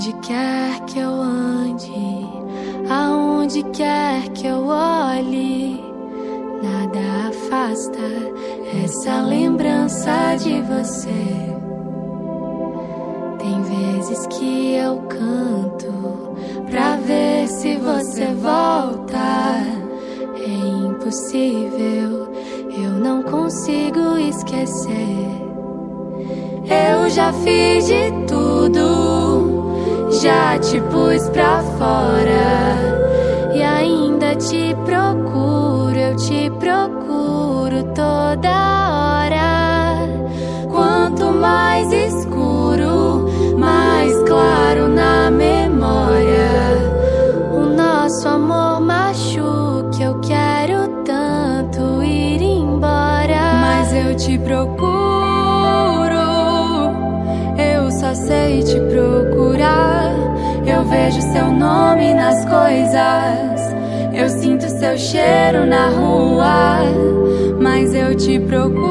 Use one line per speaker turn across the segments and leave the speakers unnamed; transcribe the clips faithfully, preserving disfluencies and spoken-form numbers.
Onde quer que eu ande, aonde quer que eu olhe, nada afasta essa lembrança de você. Tem vezes que eu canto pra ver se você volta. É impossível, eu não consigo esquecer. Eu já fiz de tudo, já te pus pra fora, e ainda te procuro, eu te procuro toda hora. Quanto mais escuro, mais claro na memória, o nosso amor machuca, eu quero tanto ir embora. Mas eu te procuro, eu só sei te procurar. Eu vejo seu nome nas coisas, eu sinto seu cheiro na rua. Mas eu te procuro,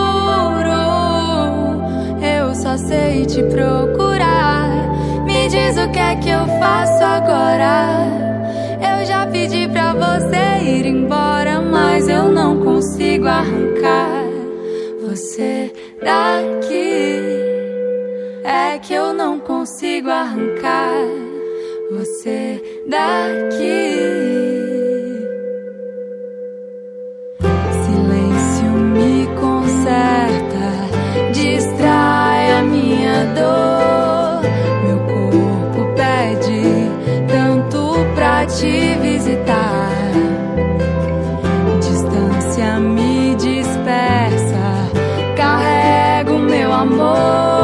eu só sei te procurar. Me diz o que é que eu faço agora. Eu já pedi pra você ir embora, mas eu não consigo arrancar você daqui. É que eu não consigo arrancar você daqui. Silêncio me conserta, distrai a minha dor. Meu corpo pede tanto pra te visitar. Distância me dispersa, carrego meu amor.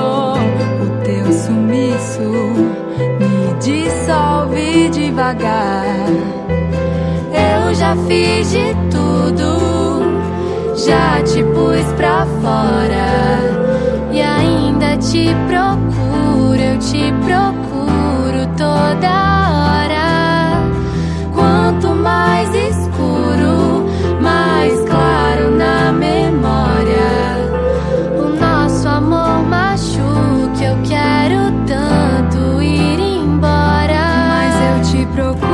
Me dissolve devagar. Eu já fiz de tudo, já te pus pra fora, e ainda te procuro, eu te procuro toda hora. Quanto mais escuro, mais claro na memória, o nosso amor machuca, eu quero tanto ir embora. Mas eu te procuro,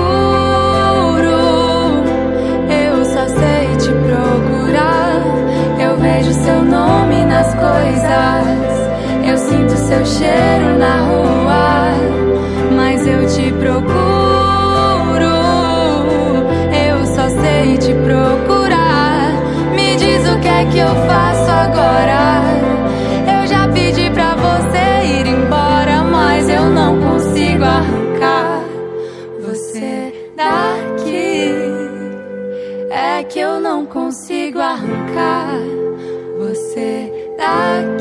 eu só sei te procurar. Eu vejo seu nome nas coisas, eu sinto seu cheiro na rua. Mas eu te procuro, eu só sei te procurar. Me diz o que é que eu faço agora. Eu já pedi pra você ir embora, mas eu não consigo arrancar você daqui. É que eu não consigo arrancar você daqui.